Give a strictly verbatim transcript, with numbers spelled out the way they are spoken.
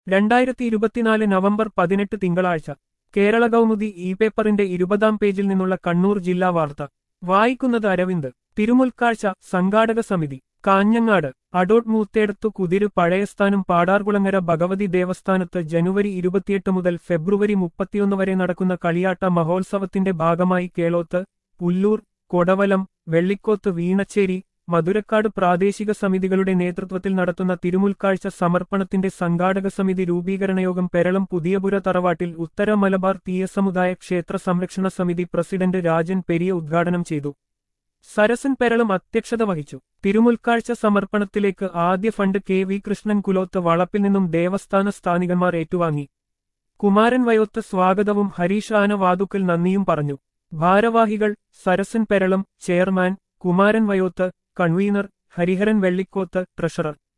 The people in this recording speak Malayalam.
രണ്ടായിരത്തി ഇരുപത്തിനാല് നവംബർ പതിനെട്ട് തിങ്കളാഴ്ച കേരള കൗമുദി ഇ പേപ്പറിന്റെ ഇരുപതാം പേജിൽ നിന്നുള്ള കണ്ണൂർ ജില്ലാ വാർത്ത വായിക്കുന്നത് അരവിന്ദ്. തിരുമുൽക്കാഴ്ച സംഘാടക സമിതി കാഞ്ഞങ്ങാട്. അടോട്ട് മൂത്തേടത്തു കുതിര് പഴയസ്ഥാനം പാടാർകുളങ്ങര ഭഗവതി ദേവസ്ഥാനത്ത് ജനുവരി ഇരുപത്തിയെട്ട് മുതൽ ഫെബ്രുവരി മുപ്പത്തിയൊന്ന് വരെ നടക്കുന്ന കളിയാട്ട മഹോത്സവത്തിന്റെ ഭാഗമായി കേളോത്ത്, പുല്ലൂർ, കൊടവലം, വെള്ളിക്കോത്ത്, വീണച്ചേരി, മധുരക്കാട് പ്രാദേശിക സമിതികളുടെ നേതൃത്വത്തിൽ നടത്തുന്ന തിരുമുൽക്കാഴ്ച സമർപ്പണത്തിന്റെ സംഘാടക സമിതി രൂപീകരണയോഗം പെരളം പുതിയപുര തറവാട്ടിൽ ഉത്തര മലബാർ തീയസമുദായ ക്ഷേത്ര സംരക്ഷണ സമിതി പ്രസിഡന്റ് രാജൻ പെരിയ ഉദ്ഘാടനം ചെയ്തു. സരസൻ പെരളം അധ്യക്ഷത വഹിച്ചു. തിരുമുൽക്കാഴ്ച സമർപ്പണത്തിലേക്ക് ആദ്യ fund K V Krishnan Kuloth വളപ്പിൽ നിന്നും ദേവസ്ഥാന സ്ഥാനികന്മാർ ഏറ്റുവാങ്ങി. കുമാരൻ വയോത്ത് സ്വാഗതവും ഹരീഷ് ആന വാതുക്കൽ നന്ദിയും പറഞ്ഞു. ഭാരവാഹികൾ Sarasan Peralam chairman, Kumaran Vayoth convener, Hariharan Vellikoth treasurer.